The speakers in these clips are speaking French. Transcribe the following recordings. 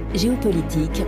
Géopolitique,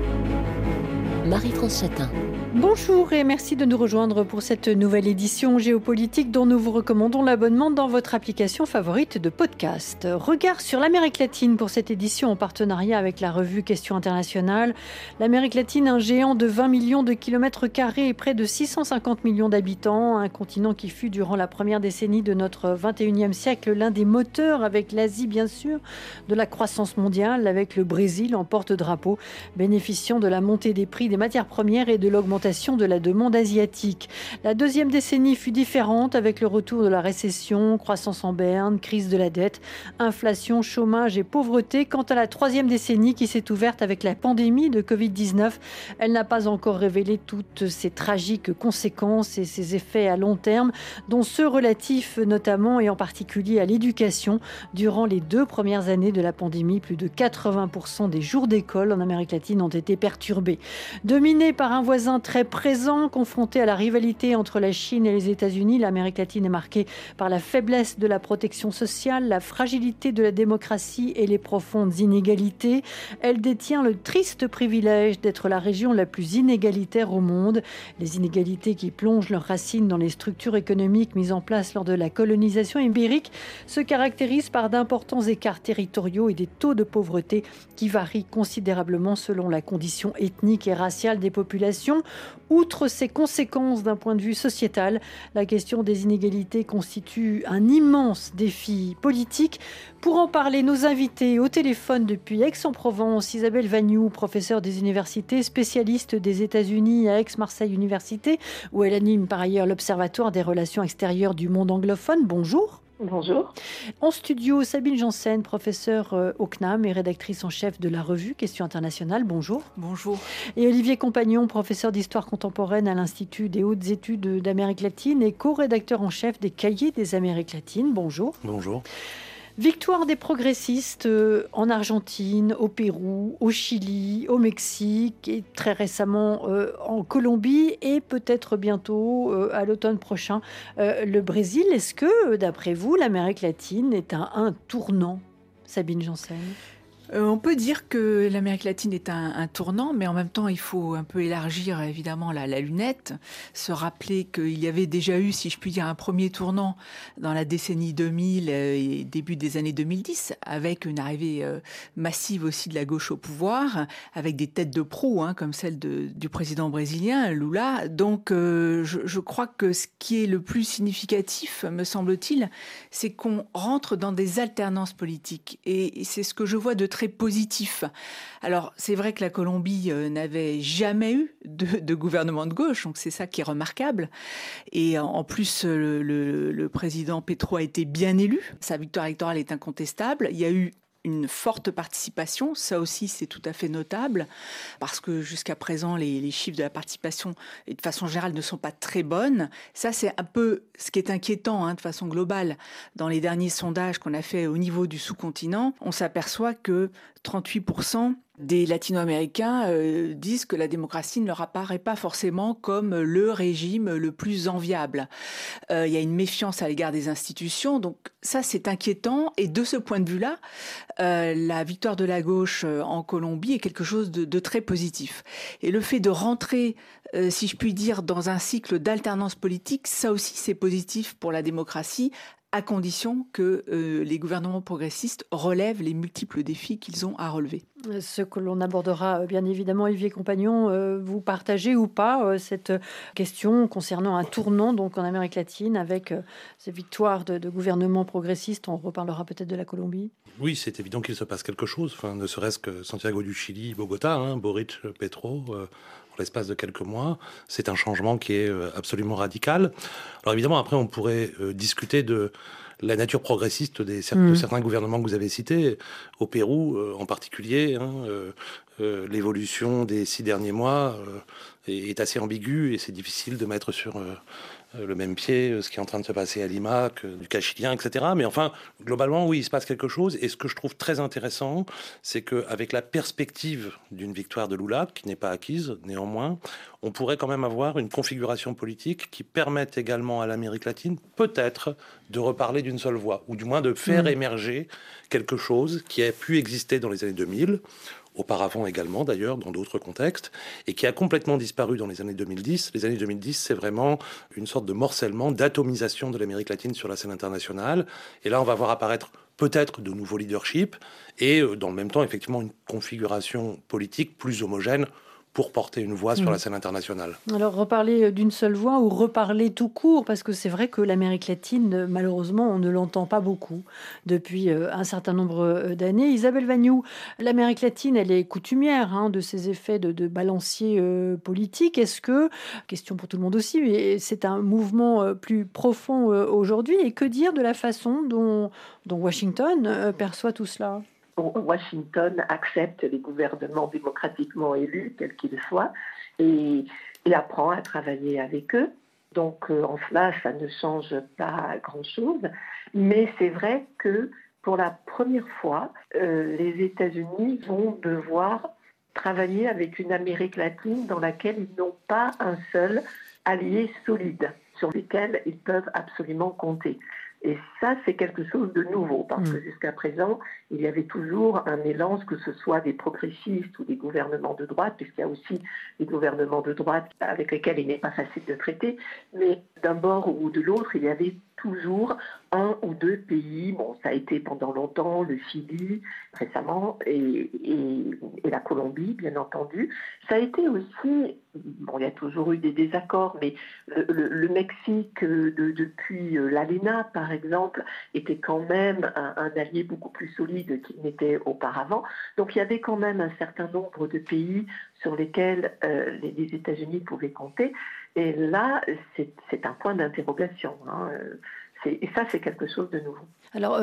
Marie-France Chatin. Bonjour et merci de nous rejoindre pour cette nouvelle édition géopolitique dont nous vous recommandons l'abonnement dans votre application favorite de podcast. Regard sur l'Amérique latine pour cette édition en partenariat avec la revue Questions internationales. L'Amérique latine, un géant de 20 millions de kilomètres carrés et près de 650 millions d'habitants, un continent qui fut durant la première décennie de notre 21e siècle l'un des moteurs, avec l'Asie bien sûr, de la croissance mondiale, avec le Brésil en porte-drapeau, bénéficiant de la montée des prix des matières premières et de l'augmentation de la demande asiatique. La deuxième décennie fut différente avec le retour de la récession, croissance en berne, crise de la dette, inflation, chômage et pauvreté. Quant à la troisième décennie qui s'est ouverte avec la pandémie de Covid-19, elle n'a pas encore révélé toutes ses tragiques conséquences et ses effets à long terme, dont ceux relatifs notamment et en particulier à l'éducation. Durant les 2 premières années de la pandémie, plus de 80% des jours d'école en Amérique latine ont été perturbés. Dominée par un voisin très présent, confronté à la rivalité entre la Chine et les États-Unis, l'Amérique latine est marquée par la faiblesse de la protection sociale, la fragilité de la démocratie et les profondes inégalités. Elle détient le triste privilège d'être la région la plus inégalitaire au monde. Les inégalités qui plongent leurs racines dans les structures économiques mises en place lors de la colonisation ibérique se caractérisent par d'importants écarts territoriaux et des taux de pauvreté qui varient considérablement selon la condition ethnique et raciale des populations. Outre ces conséquences d'un point de vue sociétal, la question des inégalités constitue un immense défi politique. Pour en parler, nos invités au téléphone depuis Aix-en-Provence, Isabelle Vagnoux, professeure des universités, spécialiste des États-Unis à Aix-Marseille Université, où elle anime par ailleurs l'Observatoire des relations extérieures du monde anglophone. Bonjour. Bonjour. En studio, Sabine Janssen, professeure au CNAM et rédactrice en chef de la revue Questions internationales. Bonjour. Bonjour. Et Olivier Compagnon, professeur d'histoire contemporaine à l'Institut des hautes études d'Amérique latine et co-rédacteur en chef des Cahiers des Amériques latines. Bonjour. Bonjour. Victoire des progressistes en Argentine, au Pérou, au Chili, au Mexique et très récemment en Colombie et peut-être bientôt à l'automne prochain le Brésil. Est-ce que, d'après vous, l'Amérique latine est à un tournant, Sabine Janssen ? On peut dire que l'Amérique latine est un tournant, mais en même temps, il faut un peu élargir évidemment la lunette, se rappeler qu'il y avait déjà eu, si je puis dire, un premier tournant dans la décennie 2000 et début des années 2010, avec une arrivée massive aussi de la gauche au pouvoir, avec des têtes de proue, comme celle du président brésilien, Lula. Donc, je crois que ce qui est le plus significatif, me semble-t-il, c'est qu'on rentre dans des alternances politiques. Et c'est ce que je vois de très positif. Alors, c'est vrai que la Colombie n'avait jamais eu de gouvernement de gauche, donc c'est ça qui est remarquable. Et en plus, le président Petro a été bien élu. Sa victoire électorale est incontestable. Il y a eu une forte participation, ça aussi c'est tout à fait notable, parce que jusqu'à présent les chiffres de la participation et de façon générale ne sont pas très bonnes. Ça c'est un peu ce qui est inquiétant de façon globale. Dans les derniers sondages qu'on a fait au niveau du sous-continent, on s'aperçoit que 38% des latino-américains disent que la démocratie ne leur apparaît pas forcément comme le régime le plus enviable. Il y a une méfiance à l'égard des institutions, donc ça c'est inquiétant. Et de ce point de vue-là, la victoire de la gauche en Colombie est quelque chose de très positif. Et le fait de rentrer, si je puis dire, dans un cycle d'alternance politique, ça aussi c'est positif pour la démocratie, à condition que les gouvernements progressistes relèvent les multiples défis qu'ils ont à relever. Ce que l'on abordera bien évidemment, Olivier Compagnon, vous partagez ou pas cette question concernant un tournant donc en Amérique latine avec ces victoires de gouvernements progressistes. On reparlera peut-être de la Colombie. Oui, c'est évident qu'il se passe quelque chose, ne serait-ce que Santiago du Chili, Bogota, Boric, Petro, en l'espace de quelques mois. C'est un changement qui est absolument radical. Alors évidemment, après, on pourrait discuter de la nature progressiste de certains gouvernements que vous avez cités. Au Pérou, en particulier, l'évolution des 6 derniers mois est assez ambiguë et c'est difficile de mettre sur le même pied ce qui est en train de se passer à Lima, du cas chilien, etc. Mais enfin, globalement, oui, il se passe quelque chose. Et ce que je trouve très intéressant, c'est qu'avec la perspective d'une victoire de Lula, qui n'est pas acquise, néanmoins, on pourrait quand même avoir une configuration politique qui permette également à l'Amérique latine, peut-être, de reparler d'une seule voix, ou du moins de faire émerger quelque chose qui a pu exister dans les années 2000, auparavant également d'ailleurs, dans d'autres contextes, et qui a complètement disparu dans les années 2010. Les années 2010, c'est vraiment une sorte de morcellement, d'atomisation de l'Amérique latine sur la scène internationale. Et là, on va voir apparaître peut-être de nouveaux leaderships, et dans le même temps, effectivement, une configuration politique plus homogène pour porter une voix sur la scène internationale. Alors, reparler d'une seule voix ou reparler tout court, parce que c'est vrai que l'Amérique latine, malheureusement, on ne l'entend pas beaucoup depuis un certain nombre d'années. Isabelle Vagnoux, l'Amérique latine, elle est coutumière de ces effets de balancier politique. Est-ce que, question pour tout le monde aussi, mais c'est un mouvement plus profond aujourd'hui, et que dire de la façon dont Washington perçoit tout cela ? Washington accepte les gouvernements démocratiquement élus, quels qu'ils soient, et apprend à travailler avec eux. Donc, en cela, ça ne change pas grand-chose. Mais c'est vrai que, pour la première fois, les États-Unis vont devoir travailler avec une Amérique latine dans laquelle ils n'ont pas un seul allié solide, sur lequel ils peuvent absolument compter. Et ça, c'est quelque chose de nouveau, parce que jusqu'à présent, il y avait toujours un mélange, que ce soit des progressistes ou des gouvernements de droite, puisqu'il y a aussi des gouvernements de droite avec lesquels il n'est pas facile de traiter, mais d'un bord ou de l'autre, il y avait toujours un ou deux pays, bon, ça a été pendant longtemps le Chili, récemment, et la Colombie, bien entendu. Ça a été aussi, bon, il y a toujours eu des désaccords, mais le Mexique, depuis l'ALENA, par exemple, était quand même un allié beaucoup plus solide qu'il n'était auparavant. Donc il y avait quand même un certain nombre de pays sur lesquels les États-Unis pouvaient compter. Et là, c'est un point d'interrogation. Et ça, c'est quelque chose de nouveau. Alors,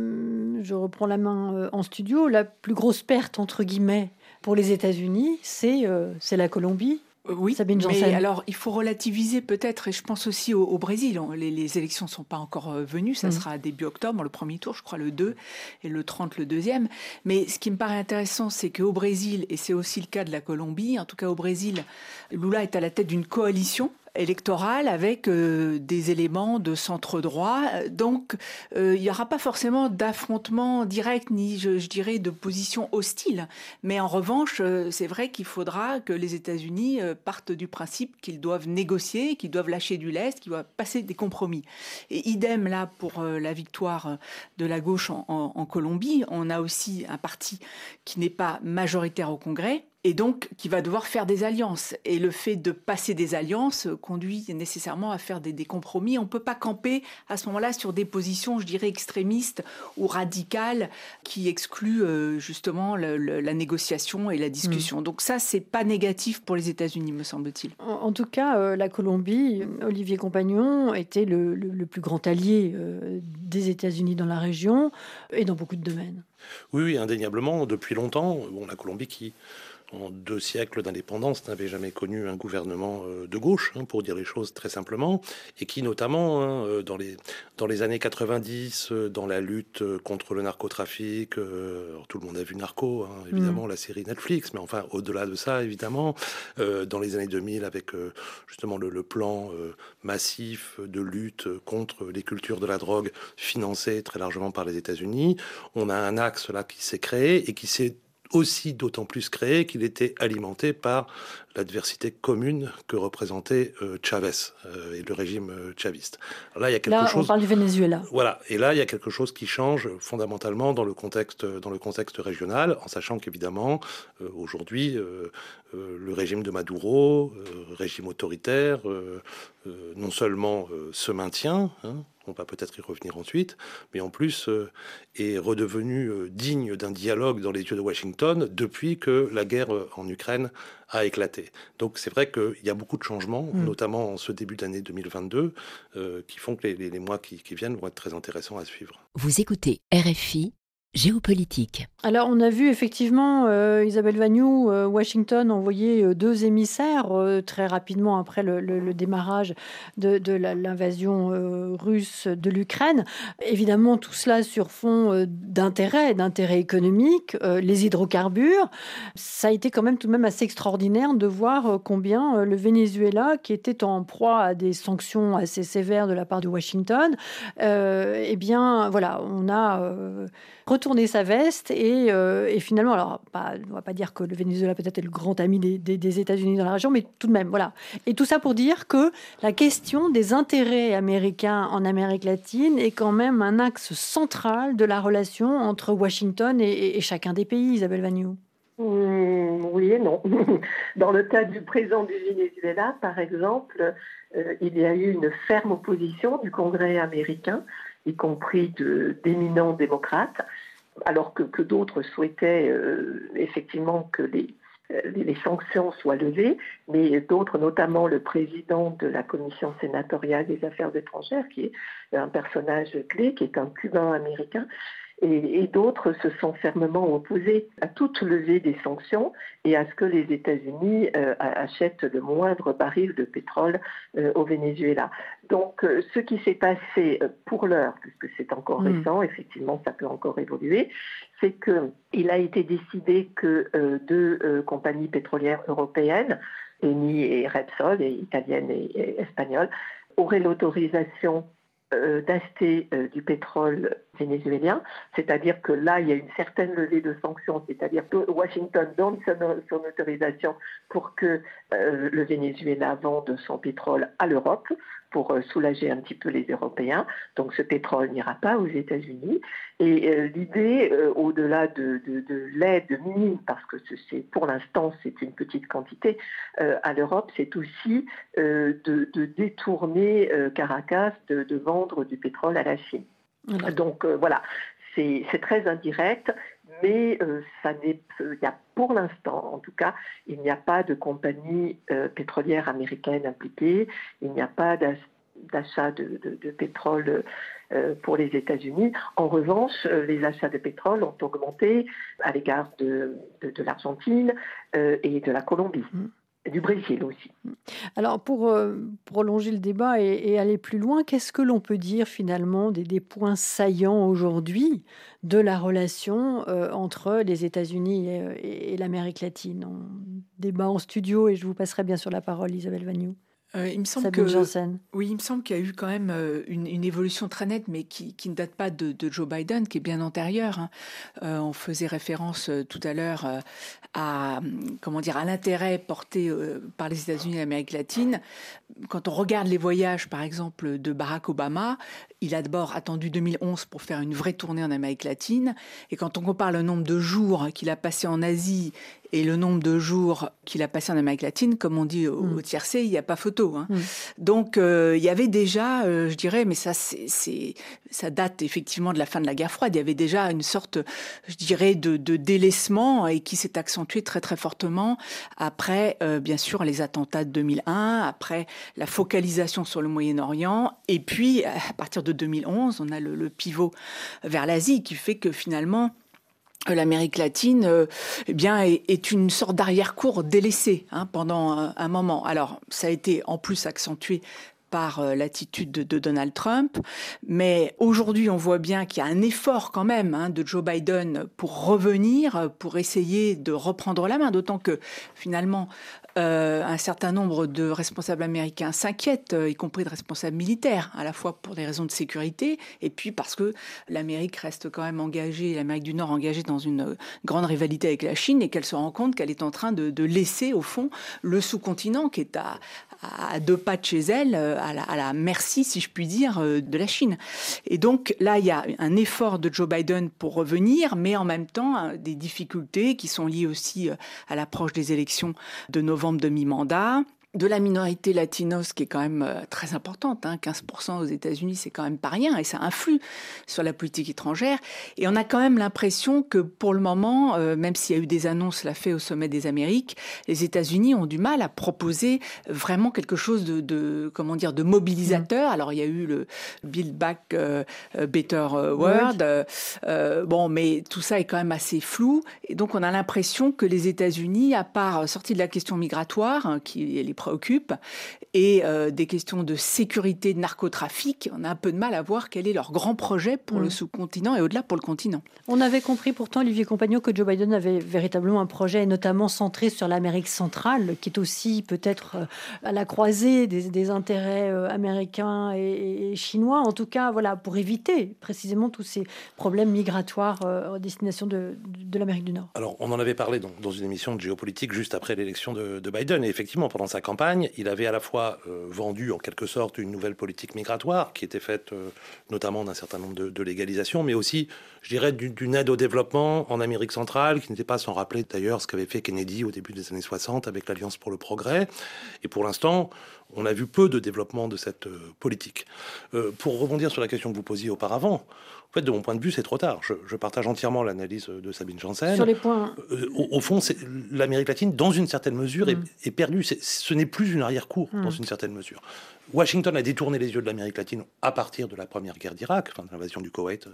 je reprends la main en studio. La plus grosse perte, entre guillemets, pour les États-Unis, c'est la Colombie. Oui, Sabine mais Janssen. alors il faut relativiser peut-être, et je pense aussi au Brésil. Les élections ne sont pas encore venues, ça sera début octobre, le premier tour, je crois le 2, et le 30, le deuxième. Mais ce qui me paraît intéressant, c'est qu'au Brésil, et c'est aussi le cas de la Colombie, en tout cas au Brésil, Lula est à la tête d'une coalition électorale avec des éléments de centre-droit. Donc, il n'y aura pas forcément d'affrontement direct, ni, je dirais, de position hostile. Mais en revanche, c'est vrai qu'il faudra que les États-Unis partent du principe qu'ils doivent négocier, qu'ils doivent lâcher du lest, qu'ils doivent passer des compromis. Et idem, là, pour la victoire de la gauche en Colombie, on a aussi un parti qui n'est pas majoritaire au Congrès, et donc qui va devoir faire des alliances. Et le fait de passer des alliances conduit nécessairement à faire des compromis. On ne peut pas camper à ce moment-là sur des positions, je dirais, extrémistes ou radicales qui excluent justement la négociation et la discussion. Donc ça, c'est pas négatif pour les États-Unis, me semble-t-il. En tout cas, la Colombie, Olivier Compagnon, était le plus grand allié des États-Unis dans la région et dans beaucoup de domaines. Oui, indéniablement, depuis longtemps. Bon, la Colombie qui, en 2 siècles d'indépendance, n'avait jamais connu un gouvernement de gauche, pour dire les choses très simplement, et qui notamment, dans les années 90, dans la lutte contre le narcotrafic, tout le monde a vu Narco, évidemment, la série Netflix, mais enfin, au-delà de ça, évidemment, dans les années 2000, avec justement le plan massif de lutte contre les cultures de la drogue, financé très largement par les États-Unis, on a un axe là qui s'est créé et qui s'est aussi d'autant plus créé qu'il était alimenté par l'adversité commune que représentait Chavez et le régime chaviste. Alors là, il y a quelque chose. On parle du Venezuela. Voilà, et là, il y a quelque chose qui change fondamentalement dans le contexte régional, en sachant qu'évidemment, aujourd'hui, le régime de Maduro, régime autoritaire, non seulement se maintient, on va peut-être y revenir ensuite, mais en plus est redevenu digne d'un dialogue dans les yeux de Washington depuis que la guerre en Ukraine a éclaté. Donc c'est vrai qu'il y a beaucoup de changements, notamment en ce début d'année 2022, qui font que les mois qui viennent vont être très intéressants à suivre. Vous écoutez RFI Géopolitique. Alors, on a vu effectivement, Isabelle Vagnoux, Washington envoyer 2 émissaires très rapidement après le démarrage de l'invasion russe de l'Ukraine. Évidemment, tout cela sur fond d'intérêt économique, les hydrocarbures. Ça a été quand même tout de même assez extraordinaire de voir combien le Venezuela, qui était en proie à des sanctions assez sévères de la part de Washington, eh bien, voilà, on a retourner sa veste et finalement, alors on ne va pas dire que le Venezuela peut-être est le grand ami des États-Unis dans la région, mais tout de même, voilà. Et tout ça pour dire que la question des intérêts américains en Amérique latine est quand même un axe central de la relation entre Washington et chacun des pays, Isabelle Vagnoux. Oui et non. Dans le cas du président du Venezuela, par exemple, il y a eu une ferme opposition du Congrès américain, y compris d'éminents démocrates, alors que d'autres souhaitaient effectivement que les sanctions soient levées, mais d'autres, notamment le président de la commission sénatoriale des affaires étrangères, qui est un personnage clé, qui est un Cubain américain, et d'autres se sont fermement opposés à toute levée des sanctions et à ce que les États-Unis achètent le moindre baril de pétrole au Venezuela. Donc, ce qui s'est passé pour l'heure, puisque c'est encore récent, effectivement, ça peut encore évoluer, c'est qu'il a été décidé que deux compagnies pétrolières européennes, Eni et Repsol, et italiennes et espagnoles, auraient l'autorisation d'acheter du pétrole vénézuélien, c'est-à-dire que là, il y a une certaine levée de sanctions, c'est-à-dire que Washington donne son autorisation pour que le Venezuela vende son pétrole à l'Europe, pour soulager un petit peu les Européens. Donc ce pétrole n'ira pas aux États-Unis. Et l'idée, au-delà de l'aide minime, parce que pour l'instant c'est une petite quantité à l'Europe, c'est aussi de détourner Caracas de vendre du pétrole à la Chine. Donc voilà, c'est très indirect, mais pour l'instant, en tout cas, il n'y a pas de compagnie pétrolière américaine impliquée, il n'y a pas d'achat de pétrole pour les États-Unis. En revanche, les achats de pétrole ont augmenté à l'égard de l'Argentine et de la Colombie. Du Brésil aussi. Alors, pour prolonger le débat et aller plus loin, qu'est-ce que l'on peut dire finalement des points saillants aujourd'hui de la relation entre les États-Unis et l'Amérique latine? On débat en studio et je vous passerai bien sûr la parole, Isabelle Vagnoux. Il me semble il me semble qu'il y a eu quand même une évolution très nette, mais qui ne date pas de Joe Biden, qui est bien antérieure. On faisait référence tout à l'heure à l'intérêt porté par les États-Unis et l'Amérique latine. Quand on regarde les voyages, par exemple, de Barack Obama, il a d'abord attendu 2011 pour faire une vraie tournée en Amérique latine. Et quand on compare le nombre de jours qu'il a passé en Asie et le nombre de jours qu'il a passé en Amérique latine, comme on dit au tiercé, il n'y a pas photo. Donc, il y avait déjà, je dirais, mais ça date effectivement de la fin de la guerre froide, il y avait déjà une sorte, je dirais, de délaissement et qui s'est accentué très, très fortement après, bien sûr, les attentats de 2001, après la focalisation sur le Moyen-Orient. Et puis, à partir de 2011, on a le pivot vers l'Asie qui fait que finalement, l'Amérique latine est une sorte d'arrière-cour délaissée pendant un moment. Alors, ça a été en plus accentué par l'attitude de Donald Trump. Mais aujourd'hui, on voit bien qu'il y a un effort quand même de Joe Biden pour revenir, pour essayer de reprendre la main, d'autant que finalement, un certain nombre de responsables américains s'inquiètent, y compris de responsables militaires, à la fois pour des raisons de sécurité et puis parce que l'Amérique reste quand même engagée, l'Amérique du Nord engagée dans une grande rivalité avec la Chine et qu'elle se rend compte qu'elle est en train de laisser au fond le sous-continent qui est à deux pas de chez elle, à la merci, si je puis dire, de la Chine. Et donc là, il y a un effort de Joe Biden pour revenir, mais en même temps, des difficultés qui sont liées aussi à l'approche des élections de novembre de mi-mandat, de la minorité latinos qui est quand même très importante, 15% aux États-Unis, c'est quand même pas rien et ça influe sur la politique étrangère. Et on a quand même l'impression que pour le moment, même s'il y a eu des annonces fait au sommet des Amériques, les États-Unis ont du mal à proposer vraiment quelque chose de mobilisateur. Alors il y a eu le Build Back Better World, mais tout ça est quand même assez flou. Et donc on a l'impression que les États-Unis, à part sortie de la question migratoire, qui est les préoccupent. Et des questions de sécurité, de narcotrafic, on a un peu de mal à voir quel est leur grand projet pour le sous-continent et au-delà pour le continent. On avait compris pourtant, Olivier Compagnon, que Joe Biden avait véritablement un projet notamment centré sur l'Amérique centrale, qui est aussi peut-être à la croisée des intérêts américains et chinois, en tout cas voilà, pour éviter précisément tous ces problèmes migratoires à destination de l'Amérique du Nord. Alors, on en avait parlé dans une émission de géopolitique juste après l'élection de Biden. Et effectivement, pendant sa campagne, il avait à la fois vendu en quelque sorte une nouvelle politique migratoire qui était faite notamment d'un certain nombre de légalisations, mais aussi, je dirais, d'une aide au développement en Amérique centrale, qui n'était pas sans rappeler d'ailleurs ce qu'avait fait Kennedy au début des années 60 avec l'Alliance pour le progrès. Et pour l'instant, on a vu peu de développement de cette politique. Pour rebondir sur la question que vous posiez auparavant, en fait, de mon point de vue, c'est trop tard. Je partage entièrement l'analyse de Sabine Janssen. Sur les points... Au fond, l'Amérique latine, dans une certaine mesure, est perdue. Ce n'est plus une arrière-cour, dans une certaine mesure. Washington a détourné les yeux de l'Amérique latine à partir de la première guerre d'Irak, enfin, de l'invasion du Koweït,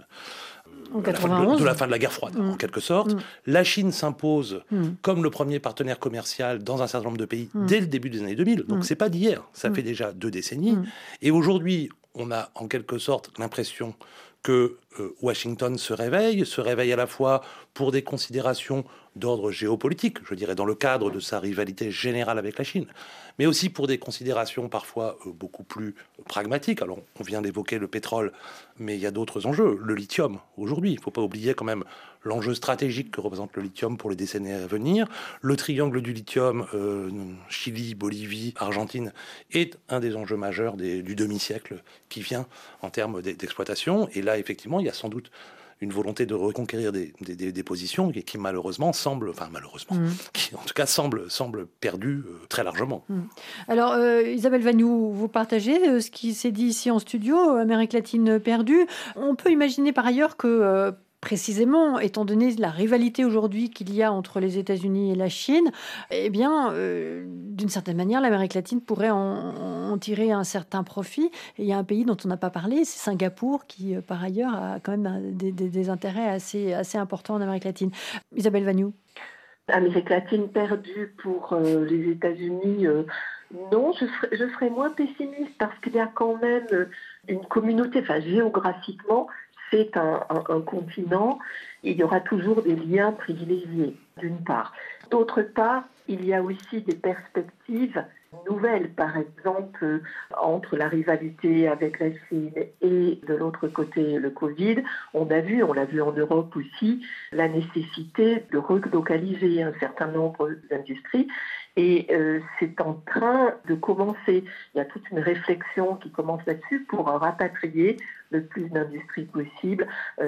de la fin de la guerre froide, en quelque sorte. La Chine s'impose comme le premier partenaire commercial dans un certain nombre de pays dès le début des années 2000. Donc, c'est pas d'hier. Ça fait déjà 2 décennies. Et aujourd'hui, on a en quelque sorte l'impression que Washington se réveille à la fois pour des considérations d'ordre géopolitique, je dirais dans le cadre de sa rivalité générale avec la Chine, mais aussi pour des considérations parfois beaucoup plus pragmatiques. Alors, on vient d'évoquer le pétrole, mais il y a d'autres enjeux. Le lithium, aujourd'hui, il ne faut pas oublier quand même l'enjeu stratégique que représente le lithium pour les décennies à venir. Le triangle du lithium, Chili, Bolivie, Argentine, est un des enjeux majeurs du demi-siècle qui vient en termes d'exploitation. Et là, effectivement, il y a sans doute une volonté de reconquérir des positions qui malheureusement qui en tout cas semble perdues très largement. Alors Isabelle Vagnoux, vous partagez ce qui s'est dit ici en studio, Amérique latine perdue. On peut imaginer par ailleurs que précisément, étant donné la rivalité aujourd'hui qu'il y a entre les États-Unis et la Chine, eh bien, d'une certaine manière, l'Amérique latine pourrait en tirer un certain profit. Et il y a un pays dont on n'a pas parlé, c'est Singapour, qui, par ailleurs, a quand même des intérêts assez importants en Amérique latine. Isabelle Vagnoux. Amérique latine perdue pour les États-Unis, non, je serais moins pessimiste parce qu'il y a quand même une communauté, géographiquement, c'est un continent, il y aura toujours des liens privilégiés, d'une part. D'autre part, il y a aussi des perspectives nouvelles, par exemple, entre la rivalité avec la Chine et de l'autre côté le Covid. On l'a vu en Europe aussi, la nécessité de relocaliser un certain nombre d'industries. Et c'est en train de commencer. Il y a toute une réflexion qui commence là-dessus pour rapatrier le plus d'industries possibles,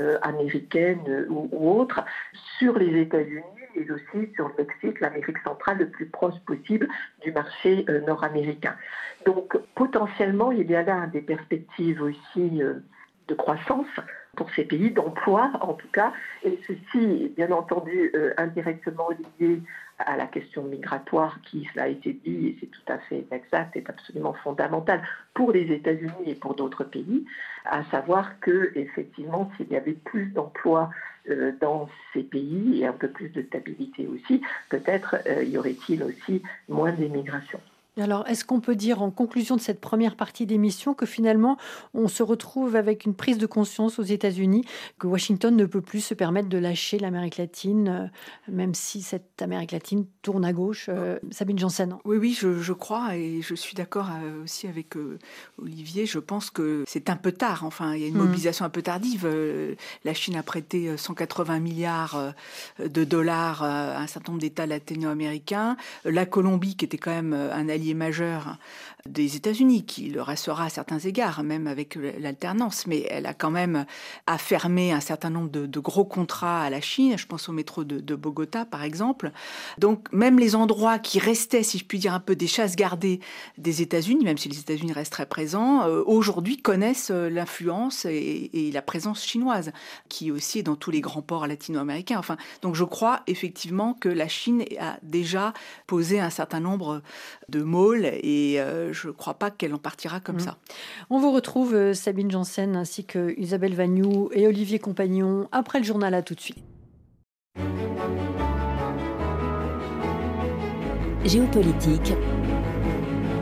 américaines ou autres, sur les États-Unis et aussi sur le Mexique, l'Amérique centrale, le plus proche possible du marché nord-américain. Donc potentiellement, il y a là des perspectives aussi de croissance pour ces pays, d'emploi en tout cas, et ceci, bien entendu, indirectement lié à la question migratoire qui, cela a été dit, et c'est tout à fait exact, est absolument fondamental pour les États-Unis et pour d'autres pays, à savoir que, effectivement, s'il y avait plus d'emplois dans ces pays et un peu plus de stabilité aussi, peut-être y aurait-il aussi moins d'émigration. Alors, est-ce qu'on peut dire en conclusion de cette première partie d'émission que finalement, on se retrouve avec une prise de conscience aux États-Unis que Washington ne peut plus se permettre de lâcher l'Amérique latine, même si cette Amérique latine tourne à gauche? Sabine Janssen. Oui, je crois, et je suis d'accord aussi avec Olivier. Je pense que c'est un peu tard. Enfin, il y a une mobilisation un peu tardive. La Chine a prêté 180 milliards de dollars à un certain nombre d'États latino-américains. La Colombie, qui était quand même un allié majeur des États-Unis, qui le restera à certains égards, même avec l'alternance, mais elle a quand même affermé un certain nombre de gros contrats à la Chine. Je pense au métro de Bogota, par exemple. Donc, même les endroits qui restaient, si je puis dire, un peu des chasses gardées des États-Unis, même si les États-Unis restent très présents, aujourd'hui connaissent l'influence et la présence chinoise, qui aussi est dans tous les grands ports latino-américains. Enfin, donc je crois effectivement que la Chine a déjà posé un certain nombre de môles et je ne crois pas qu'elle en partira comme ça. On vous retrouve, Sabine Janssen, ainsi que Isabelle Vagnoux et Olivier Compagnon, après le journal. À tout de suite. Géopolitique,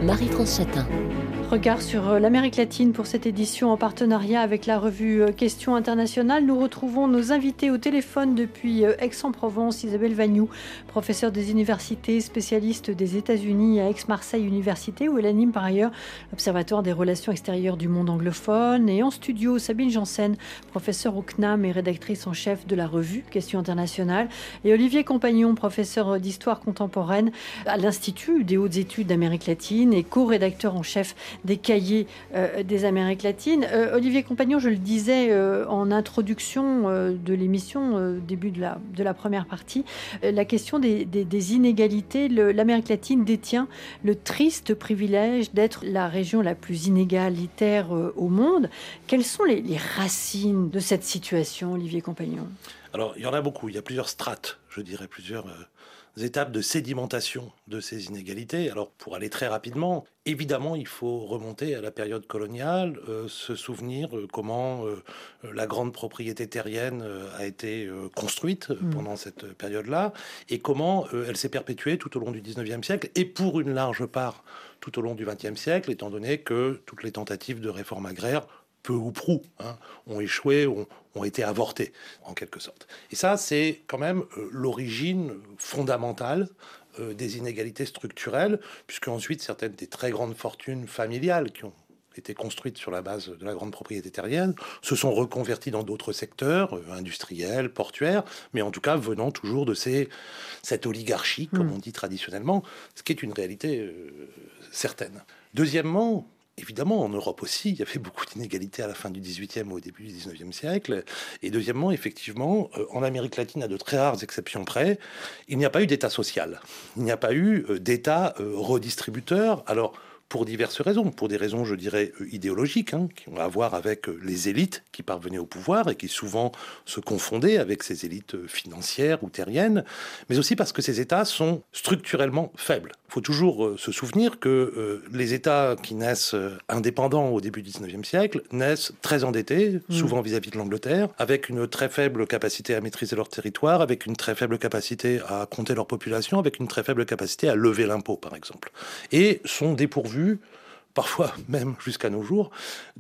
Marie-France Chatin. Regard sur l'Amérique latine pour cette édition en partenariat avec la revue Questions internationales. Nous retrouvons nos invités au téléphone depuis Aix-en-Provence. Isabelle Vagnoux, professeure des universités, spécialiste des États-Unis à Aix-Marseille Université, où elle anime par ailleurs l'Observatoire des relations extérieures du monde anglophone. Et en studio, Sabine Janssen, professeure au CNAM et rédactrice en chef de la revue Questions internationales. Et Olivier Compagnon, professeur d'histoire contemporaine à l'Institut des hautes études d'Amérique latine et co-rédacteur en chef des cahiers des Amériques latines. Olivier Compagnon, je le disais en introduction de l'émission, début de la première partie, la question des inégalités. L'Amérique latine détient le triste privilège d'être la région la plus inégalitaire au monde. Quelles sont les racines de cette situation, Olivier Compagnon ? Alors, il y en a beaucoup. Il y a plusieurs strates, je dirais, plusieurs étapes de sédimentation de ces inégalités. Alors, pour aller très rapidement, évidemment, il faut remonter à la période coloniale, se souvenir comment la grande propriété terrienne a été construite pendant cette période-là, et comment elle s'est perpétuée tout au long du 19e siècle, et pour une large part tout au long du 20e siècle, étant donné que toutes les tentatives de réforme agraire, peu ou prou, ont échoué, ont été avortés, en quelque sorte. Et ça, c'est quand même l'origine fondamentale des inégalités structurelles, puisque ensuite, certaines des très grandes fortunes familiales qui ont été construites sur la base de la grande propriété terrienne se sont reconverties dans d'autres secteurs, industriels, portuaires, mais en tout cas venant toujours de cette oligarchie, comme on dit traditionnellement, ce qui est une réalité certaine. Deuxièmement, évidemment, en Europe aussi, il y avait beaucoup d'inégalités à la fin du XVIIIe et au début du XIXe siècle. Et deuxièmement, effectivement, en Amérique latine, à de très rares exceptions près, il n'y a pas eu d'État social. Il n'y a pas eu d'État redistributeur. Alors, pour diverses raisons, pour des raisons, je dirais, idéologiques, qui ont à voir avec les élites qui parvenaient au pouvoir et qui souvent se confondaient avec ces élites financières ou terriennes, mais aussi parce que ces États sont structurellement faibles. Il faut toujours se souvenir que les États qui naissent indépendants au début du 19e siècle naissent très endettés, souvent vis-à-vis de l'Angleterre, avec une très faible capacité à maîtriser leur territoire, avec une très faible capacité à compter leur population, avec une très faible capacité à lever l'impôt, par exemple. Et sont dépourvus, parfois même jusqu'à nos jours,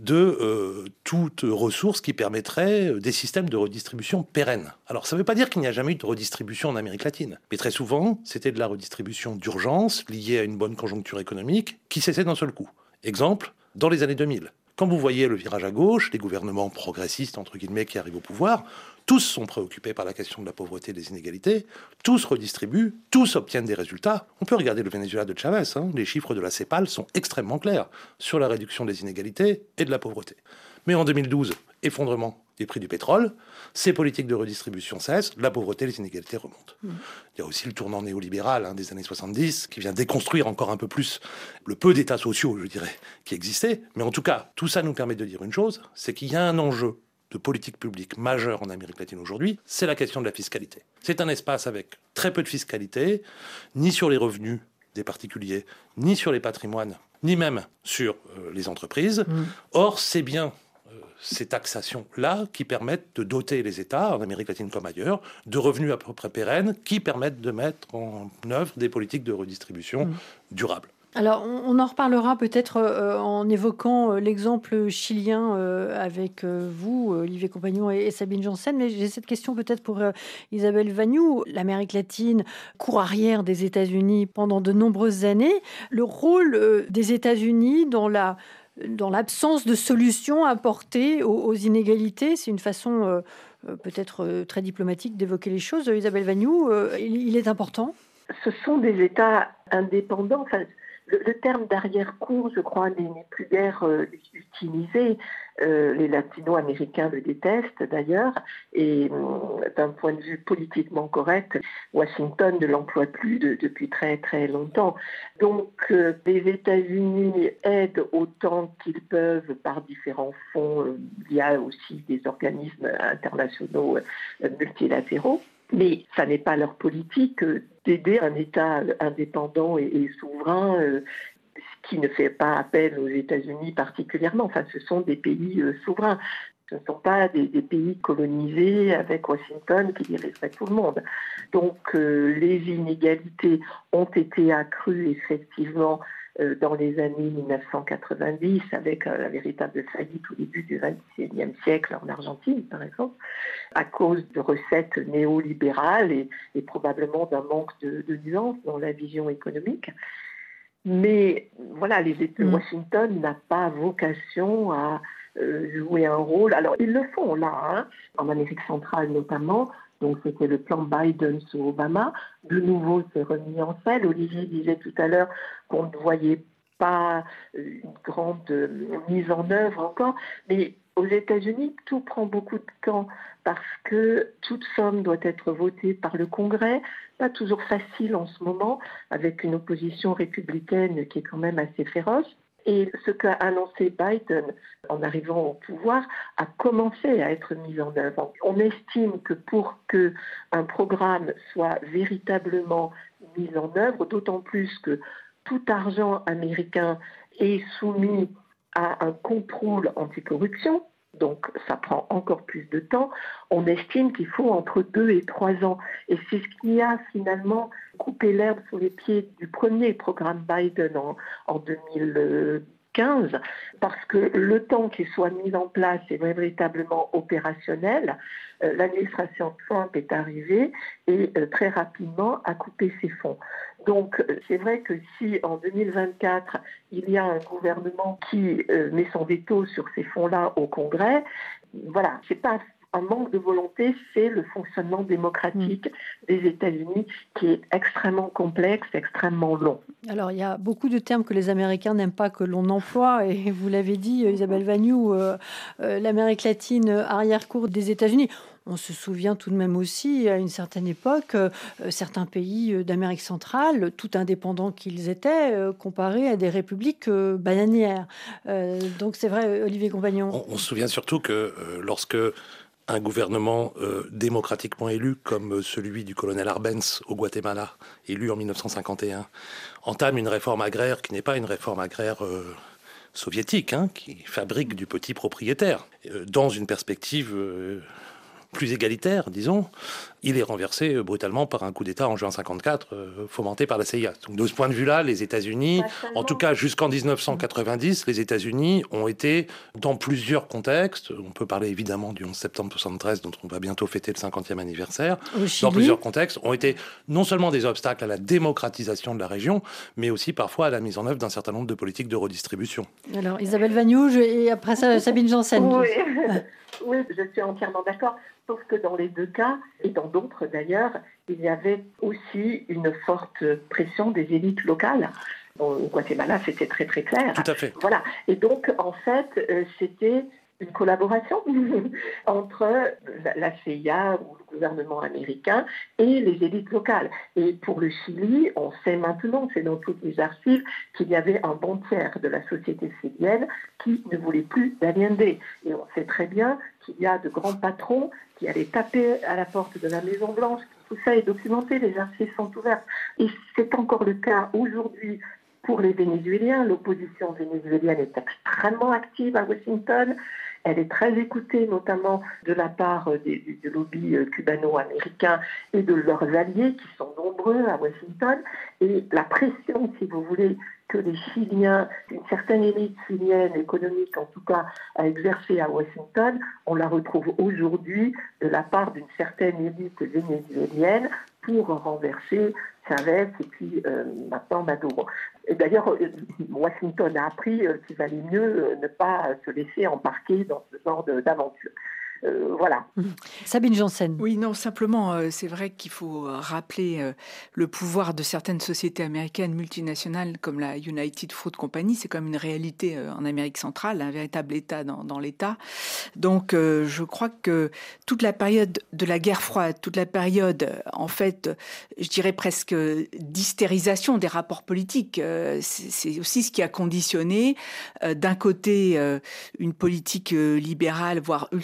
de toute ressource qui permettrait des systèmes de redistribution pérennes. Alors, ça ne veut pas dire qu'il n'y a jamais eu de redistribution en Amérique latine, mais très souvent, c'était de la redistribution d'urgence liée à une bonne conjoncture économique qui cessait d'un seul coup. Exemple, dans les années 2000. Quand vous voyez le virage à gauche, les gouvernements progressistes, entre guillemets, qui arrivent au pouvoir, tous sont préoccupés par la question de la pauvreté et des inégalités, tous redistribuent, tous obtiennent des résultats. On peut regarder le Venezuela de Chavez, les chiffres de la CEPAL sont extrêmement clairs sur la réduction des inégalités et de la pauvreté. Mais en 2012, effondrement des prix du pétrole, ces politiques de redistribution cessent, la pauvreté et les inégalités remontent. Il y a aussi le tournant néolibéral des années 70 qui vient déconstruire encore un peu plus le peu d'états sociaux, je dirais, qui existaient. Mais en tout cas, tout ça nous permet de dire une chose, c'est qu'il y a un enjeu de politique publique majeure en Amérique latine aujourd'hui, c'est la question de la fiscalité. C'est un espace avec très peu de fiscalité, ni sur les revenus des particuliers, ni sur les patrimoines, ni même sur les entreprises. Or, c'est bien ces taxations-là qui permettent de doter les États, en Amérique latine comme ailleurs, de revenus à peu près pérennes qui permettent de mettre en œuvre des politiques de redistribution durables. Alors, on en reparlera peut-être en évoquant l'exemple chilien avec vous, Olivier Compagnon et Sabine Janssen, mais j'ai cette question peut-être pour Isabelle Vagnoux. L'Amérique latine, cour arrière des États-Unis pendant de nombreuses années. Le rôle des États-Unis dans l'absence de solution apportée aux inégalités, c'est une façon peut-être très diplomatique d'évoquer les choses. Isabelle Vagnoux, il est important ? Ce sont des États indépendants. Enfin, le terme d'arrière-cour, je crois, n'est plus guère utilisé. Les latino-américains le détestent d'ailleurs. Et d'un point de vue politiquement correct, Washington ne l'emploie plus depuis très très longtemps. Donc les États-Unis aident autant qu'ils peuvent par différents fonds. Il y a aussi des organismes internationaux multilatéraux. Mais ça n'est pas leur politique d'aider un État indépendant et souverain qui ne fait pas appel aux États-Unis particulièrement. Enfin, ce sont des pays souverains. Ce ne sont pas des pays colonisés avec Washington qui dirigerait tout le monde. Donc, les inégalités ont été accrues effectivement dans les années 1990 avec la véritable faillite au début du XXIe siècle en Argentine, par exemple, à cause de recettes néolibérales et probablement d'un manque de nuances dans la vision économique. Mais voilà, Washington n'a pas vocation à jouer un rôle. Alors, ils le font là, en Amérique centrale notamment. Donc, c'était le plan Biden sous Obama. De nouveau, c'est remis en selle. Olivier disait tout à l'heure qu'on ne voyait pas une grande mise en œuvre encore. Mais aux États-Unis, tout prend beaucoup de temps parce que toute somme doit être votée par le Congrès. Pas toujours facile en ce moment, avec une opposition républicaine qui est quand même assez féroce. Et ce qu'a annoncé Biden en arrivant au pouvoir a commencé à être mis en œuvre. On estime que pour qu'un programme soit véritablement mis en œuvre, d'autant plus que tout argent américain est soumis à un contrôle anticorruption, donc ça prend encore plus de temps, on estime qu'il faut entre 2 et 3 ans. Et c'est ce qui a finalement coupé l'herbe sous les pieds du premier programme Biden en 2015, parce que le temps qu'il soit mis en place et véritablement opérationnel, l'administration Trump est arrivée et très rapidement a coupé ses fonds. Donc, c'est vrai que si en 2024, il y a un gouvernement qui met son veto sur ces fonds-là au Congrès, voilà, c'est pas un manque de volonté, c'est le fonctionnement démocratique des États-Unis qui est extrêmement complexe, extrêmement long. Alors, il y a beaucoup de termes que les Américains n'aiment pas que l'on emploie, et vous l'avez dit, Isabelle Vagnoux, l'Amérique latine, arrière-cour des États-Unis. On se souvient tout de même aussi, à une certaine époque, certains pays d'Amérique centrale, tout indépendants qu'ils étaient, comparés à des républiques bananières. Donc c'est vrai, Olivier Compagnon. On se souvient surtout que lorsque un gouvernement démocratiquement élu, comme celui du colonel Arbenz au Guatemala, élu en 1951, entame une réforme agraire qui n'est pas une réforme agraire soviétique, qui fabrique du petit propriétaire, dans une perspective plus égalitaire, disons, il est renversé brutalement par un coup d'État en juin 1954, fomenté par la CIA. Donc de ce point de vue-là, les États-Unis, en tout cas jusqu'en 1990, les États-Unis ont été, dans plusieurs contextes, on peut parler évidemment du 11 septembre 1973, dont on va bientôt fêter le 50e anniversaire, dans plusieurs contextes, ont été non seulement des obstacles à la démocratisation de la région, mais aussi parfois à la mise en œuvre d'un certain nombre de politiques de redistribution. Alors Isabelle Vagnoux, et après ça, Sabine Janssen. Oui. Oui, je suis entièrement d'accord, sauf que dans les deux cas, et dans d'autres d'ailleurs, il y avait aussi une forte pression des élites locales. Au Guatemala, c'était très très clair. Tout à fait. Voilà. Et donc, en fait, c'était une collaboration entre la CIA ou le gouvernement américain et les élites locales. Et pour le Chili, on sait maintenant, c'est dans toutes les archives, qu'il y avait un bon tiers de la société chilienne qui ne voulait plus d'Allende. Et on sait très bien qu'il y a de grands patrons qui allaient taper à la porte de la Maison-Blanche. Tout ça est documenté, les archives sont ouvertes. Et c'est encore le cas aujourd'hui pour les Vénézuéliens. L'opposition vénézuélienne est extrêmement active à Washington. Elle est très écoutée, notamment de la part du lobby cubano-américain et de leurs alliés, qui sont nombreux à Washington. Et la pression, si vous voulez, que les Chiliens, une certaine élite chilienne, économique en tout cas, a exercée à Washington, on la retrouve aujourd'hui de la part d'une certaine élite vénézuélienne pour renverser Chavez et puis maintenant Maduro. Et d'ailleurs, Washington a appris qu'il valait mieux ne pas se laisser embarquer dans ce genre d'aventure. Voilà. Sabine Janssen. Oui, non, simplement, c'est vrai qu'il faut rappeler le pouvoir de certaines sociétés américaines multinationales comme la United Fruit Company. C'est comme une réalité en Amérique centrale, un véritable État dans l'État. Donc, je crois que toute la période de la guerre froide, toute la période, en fait, je dirais presque d'hystérisation des rapports politiques, c'est aussi ce qui a conditionné, d'un côté, une politique libérale, voire ultra-libérale,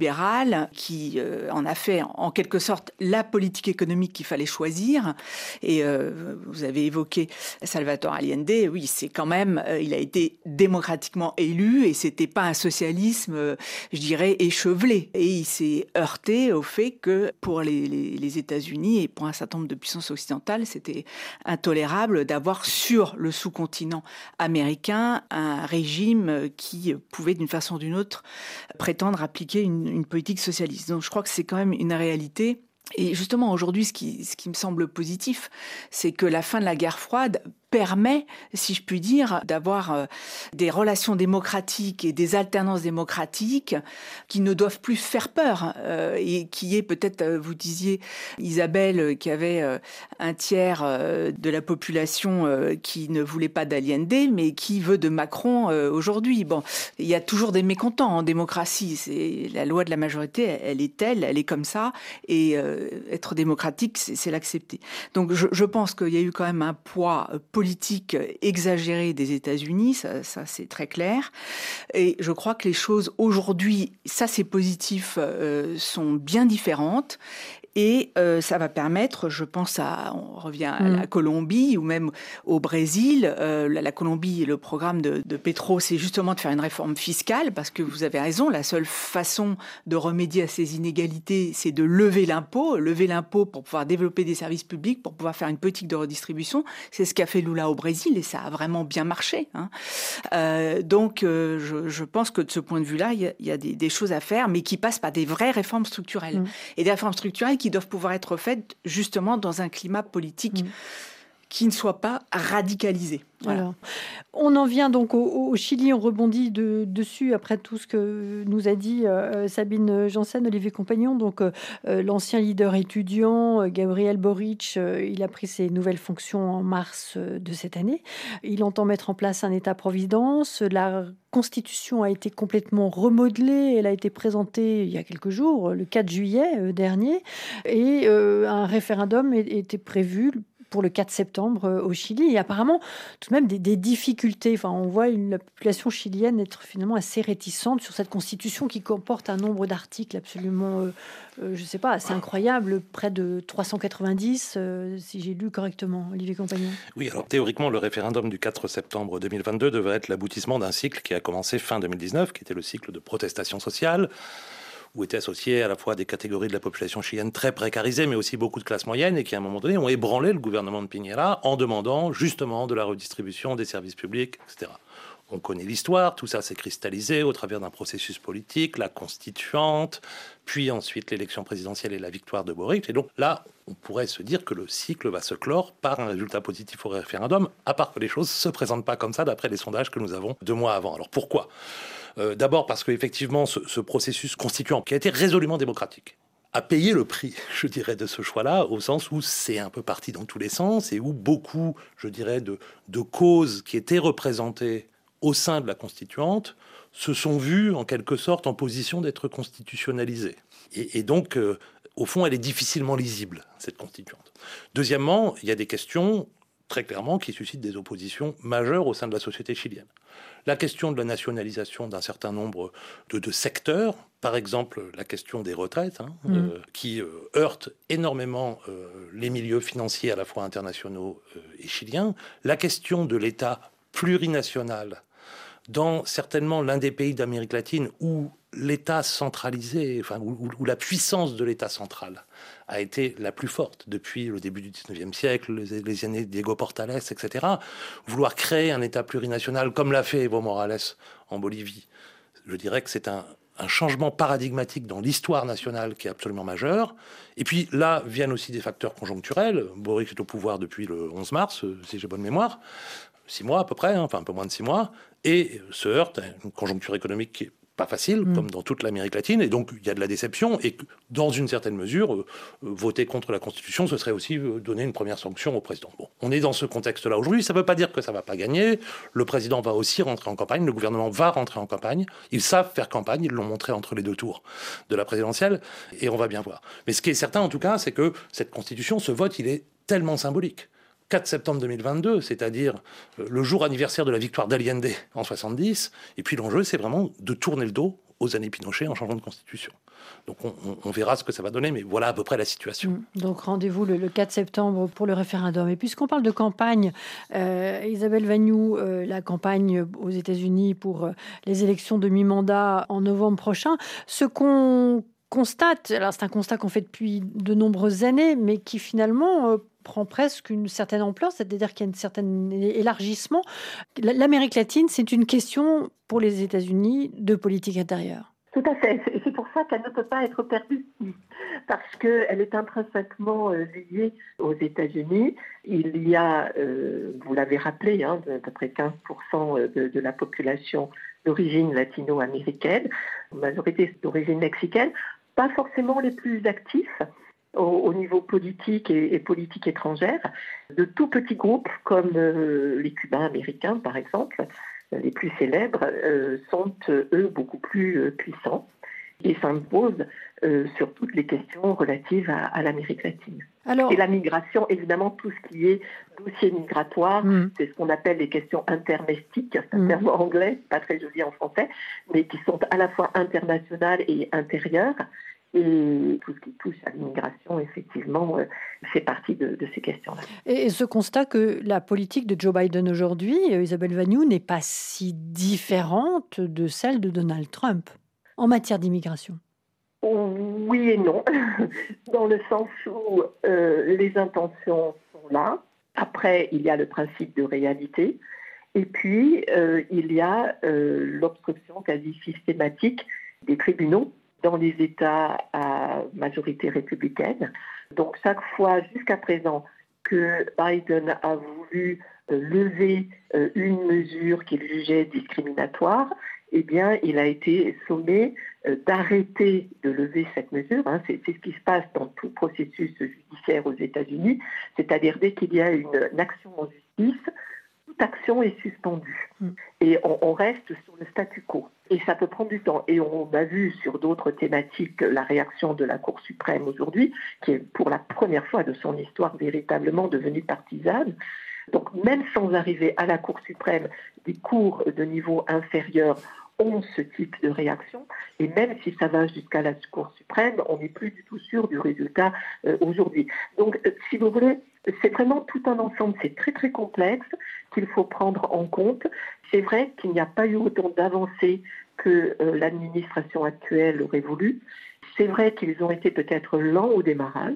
libéral qui en a fait en quelque sorte la politique économique qu'il fallait choisir. Et vous avez évoqué Salvador Allende. Oui, c'est quand même, il a été démocratiquement élu et c'était pas un socialisme, je dirais, échevelé. Et il s'est heurté au fait que pour les États-Unis et pour un certain nombre de puissances occidentales, c'était intolérable d'avoir sur le sous-continent américain un régime qui pouvait d'une façon ou d'une autre prétendre appliquer une politique socialiste. Donc je crois que c'est quand même une réalité. Et justement, aujourd'hui, ce qui me semble positif, c'est que la fin de la guerre froide permet, si je puis dire, d'avoir des relations démocratiques et des alternances démocratiques qui ne doivent plus faire peur et qui est peut-être, vous disiez, Isabelle, qui avait un tiers de la population qui ne voulait pas d'Allende, mais qui veut de Macron aujourd'hui. Bon, il y a toujours des mécontents en démocratie. C'est la loi de la majorité, elle est telle, elle est comme ça, et être démocratique, c'est l'accepter. Donc je pense qu'il y a eu quand même un poids politique exagéré des États-Unis, ça c'est très clair. Et je crois que les choses aujourd'hui, ça c'est positif, sont bien différentes. Et ça va permettre, je pense on revient à la Colombie ou même au Brésil. La Colombie, le programme de Petro, c'est justement de faire une réforme fiscale parce que vous avez raison, la seule façon de remédier à ces inégalités, c'est de lever l'impôt pour pouvoir développer des services publics, pour pouvoir faire une politique de redistribution. C'est ce qu'a fait Lula au Brésil et ça a vraiment bien marché. Donc, je pense que de ce point de vue-là, il y a des choses à faire, mais qui passent par des vraies réformes structurelles. Et des réformes structurelles qui doivent pouvoir être faites justement dans un climat politique qui ne soit pas radicalisé. Voilà. Alors, on en vient donc au Chili, on rebondit dessus après tout ce que nous a dit Sabine Janssen, Olivier Compagnon, donc l'ancien leader étudiant Gabriel Boric, il a pris ses nouvelles fonctions en mars de cette année. Il entend mettre en place un État-providence. La Constitution a été complètement remodelée, elle a été présentée il y a quelques jours, le 4 juillet dernier, et un référendum était prévu pour le 4 septembre au Chili. Et apparemment, tout de même, des difficultés. Enfin, on voit la population chilienne être finalement assez réticente sur cette constitution qui comporte un nombre d'articles absolument, je ne sais pas, assez incroyable, près de 390, si j'ai lu correctement, Olivier Compagnon. Oui, alors théoriquement, le référendum du 4 septembre 2022 devait être l'aboutissement d'un cycle qui a commencé fin 2019, qui était le cycle de protestation sociale, où étaient associées à la fois des catégories de la population chilienne très précarisées, mais aussi beaucoup de classes moyennes, et qui, à un moment donné, ont ébranlé le gouvernement de Piñera en demandant justement de la redistribution des services publics, etc. On connaît l'histoire, tout ça s'est cristallisé au travers d'un processus politique, la constituante, puis ensuite l'élection présidentielle et la victoire de Boric. Et donc là, on pourrait se dire que le cycle va se clore par un résultat positif au référendum, à part que les choses ne se présentent pas comme ça d'après les sondages que nous avons 2 mois avant. Alors pourquoi ? D'abord parce qu'effectivement, ce processus constituant, qui a été résolument démocratique, a payé le prix, je dirais, de ce choix-là, au sens où c'est un peu parti dans tous les sens et où beaucoup, je dirais, de causes qui étaient représentées au sein de la constituante se sont vues, en quelque sorte, en position d'être constitutionnalisées. Et donc, au fond, elle est difficilement lisible, cette constituante. Deuxièmement, il y a des questions, très clairement, qui suscitent des oppositions majeures au sein de la société chilienne. La question de la nationalisation d'un certain nombre de secteurs, par exemple la question des retraites, qui heurte énormément les milieux financiers à la fois internationaux et chiliens. La question de l'État plurinational dans certainement l'un des pays d'Amérique latine où l'État centralisé, enfin, où la puissance de l'État central a été la plus forte depuis le début du 19e siècle, les années de Diego Portales, etc. Vouloir créer un État plurinational comme l'a fait Evo Morales en Bolivie, je dirais que c'est un changement paradigmatique dans l'histoire nationale qui est absolument majeur. Et puis là viennent aussi des facteurs conjoncturels. Boric est au pouvoir depuis le 11 mars, si j'ai bonne mémoire, 6 mois à peu près, enfin un peu moins de 6 mois, et se heurte à une conjoncture économique qui est pas facile, comme dans toute l'Amérique latine, et donc il y a de la déception, et dans une certaine mesure, voter contre la Constitution, ce serait aussi donner une première sanction au président. Bon, on est dans ce contexte-là aujourd'hui, ça ne veut pas dire que ça ne va pas gagner, le président va aussi rentrer en campagne, le gouvernement va rentrer en campagne, ils savent faire campagne, ils l'ont montré entre les 2 tours de la présidentielle, et on va bien voir. Mais ce qui est certain en tout cas, c'est que cette Constitution, ce vote, il est tellement symbolique. 4 septembre 2022, c'est-à-dire le jour anniversaire de la victoire d'Allende en 70. Et puis l'enjeu, c'est vraiment de tourner le dos aux années Pinochet en changeant de constitution. Donc on verra ce que ça va donner, mais voilà à peu près la situation. Donc rendez-vous le 4 septembre pour le référendum. Et puisqu'on parle de campagne, Isabelle Vagnoux, la campagne aux États-Unis pour les élections de mi-mandat en novembre prochain, ce qu'on constate, alors c'est un constat qu'on fait depuis de nombreuses années, mais qui finalement prend presque une certaine ampleur, c'est-à-dire qu'il y a un certain élargissement. L'Amérique latine, c'est une question pour les États-Unis de politique intérieure. Tout à fait. C'est pour ça qu'elle ne peut pas être perdue, parce qu'elle est intrinsèquement liée aux États-Unis. Il y a, vous l'avez rappelé, à peu près 15% de la population d'origine latino-américaine, majorité d'origine mexicaine, pas forcément les plus actifs au niveau politique et politique étrangère, de tout petits groupes comme les Cubains américains, par exemple, les plus célèbres, sont eux beaucoup plus puissants et s'imposent sur toutes les questions relatives à l'Amérique latine. Et la migration, évidemment, tout ce qui est dossier migratoire, c'est ce qu'on appelle les questions intermestiques, c'est un terme anglais, pas très joli en français, mais qui sont à la fois internationales et intérieures. Et tout ce qui touche à l'immigration, effectivement, fait partie de ces questions-là. Et ce constat que la politique de Joe Biden aujourd'hui, Isabelle Vagnoux, n'est pas si différente de celle de Donald Trump en matière d'immigration. Oui et non, dans le sens où les intentions sont là. Après, il y a le principe de réalité. Et puis, il y a l'obstruction quasi systématique des tribunaux dans les États à majorité républicaine. Donc, chaque fois, jusqu'à présent, que Biden a voulu lever une mesure qu'il jugeait discriminatoire, eh bien, il a été sommé d'arrêter de lever cette mesure. C'est ce qui se passe dans tout processus judiciaire aux États-Unis, c'est-à-dire dès qu'il y a une action en justice, toute action est suspendue. Et on reste sur le statu quo. Et ça peut prendre du temps. Et on a vu sur d'autres thématiques la réaction de la Cour suprême aujourd'hui, qui est pour la première fois de son histoire véritablement devenue partisane. Donc même sans arriver à la Cour suprême, des cours de niveau inférieur ont ce type de réaction. Et même si ça va jusqu'à la Cour suprême, on n'est plus du tout sûr du résultat aujourd'hui. Donc, si vous voulez, c'est vraiment tout un ensemble. C'est très, très complexe qu'il faut prendre en compte. C'est vrai qu'il n'y a pas eu autant d'avancées que l'administration actuelle aurait voulu. C'est vrai qu'ils ont été peut-être lents au démarrage,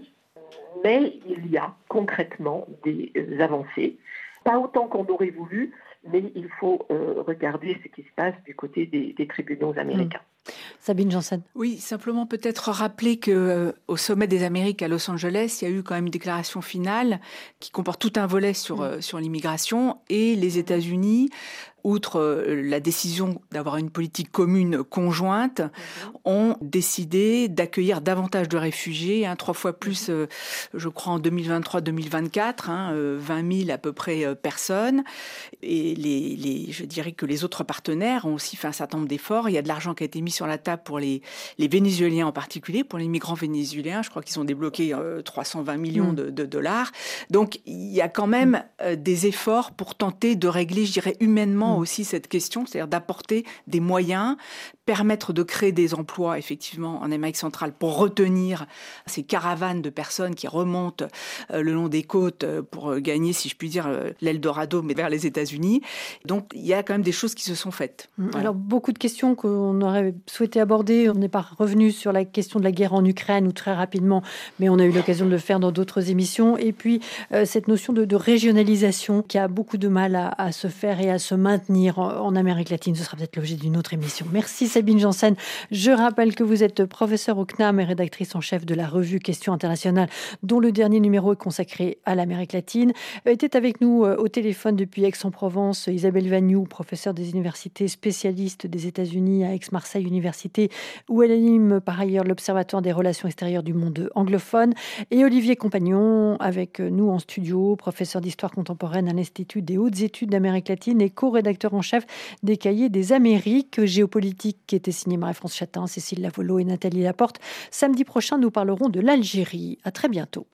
mais il y a concrètement des avancées. Pas autant qu'on aurait voulu, mais il faut regarder ce qui se passe du côté des tribunaux américains. Sabine Janssen. Oui, simplement peut-être rappeler qu'au sommet des Amériques à Los Angeles, il y a eu quand même une déclaration finale qui comporte tout un volet sur l'immigration, et les États-Unis, outre la décision d'avoir une politique commune conjointe, ont décidé d'accueillir davantage de réfugiés, 3 fois plus, je crois, en 2023-2024, 20 000 à peu près personnes. Et je dirais que les autres partenaires ont aussi fait un certain nombre d'efforts. Il y a de l'argent qui a été mis sur la table pour les Vénézuéliens en particulier, pour les migrants vénézuéliens. Je crois qu'ils ont débloqué 320 millions de dollars. Donc, il y a quand même des efforts pour tenter de régler, je dirais, humainement aussi cette question, c'est-à-dire d'apporter des moyens, permettre de créer des emplois, effectivement, en Amérique centrale pour retenir ces caravanes de personnes qui remontent le long des côtes pour gagner, si je puis dire, l'Eldorado, mais vers les États-Unis. Donc, il y a quand même des choses qui se sont faites. Voilà. Alors, beaucoup de questions qu'on aurait souhaité aborder. On n'est pas revenu sur la question de la guerre en Ukraine, ou très rapidement, mais on a eu l'occasion de le faire dans d'autres émissions. Et puis, cette notion de régionalisation qui a beaucoup de mal à se faire et à se maintenir en Amérique latine. Ce sera peut-être l'objet d'une autre émission. Merci Sabine Janssen. Je rappelle que vous êtes professeure au CNAM et rédactrice en chef de la revue Questions internationales, dont le dernier numéro est consacré à l'Amérique latine. Était avec nous au téléphone depuis Aix-en-Provence Isabelle Vagnoux, professeure des universités spécialiste des États-Unis à Aix-Marseille Université, où elle anime par ailleurs l'Observatoire des relations extérieures du monde anglophone, et Olivier Compagnon avec nous en studio, professeur d'histoire contemporaine à l'Institut des hautes études d'Amérique latine et co-rédacteur en chef des Cahiers des Amériques géopolitiques, qui était signé Marie-France Chatin, Cécile Lavolo et Nathalie Laporte. Samedi prochain, nous parlerons de l'Algérie. À très bientôt.